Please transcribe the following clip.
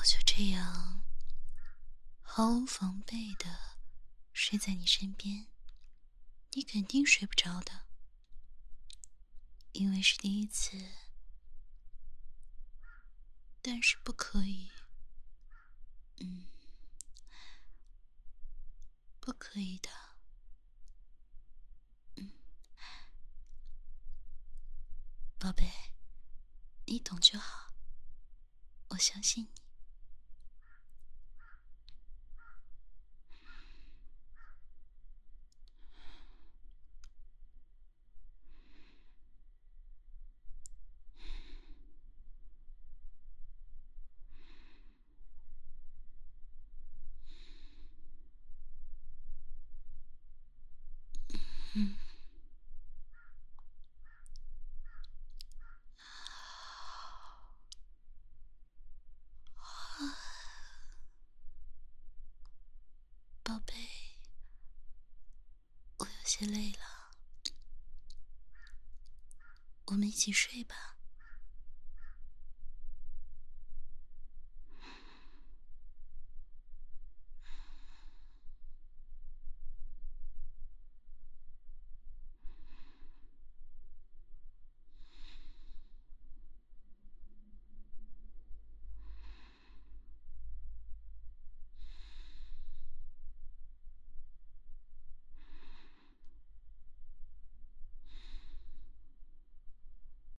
我就这样毫无防备的睡在你身边，你肯定睡不着的，因为是第一次。但是不可以，不可以的，宝贝，你懂就好，我相信你。宝贝，我有些累了，我们一起睡吧。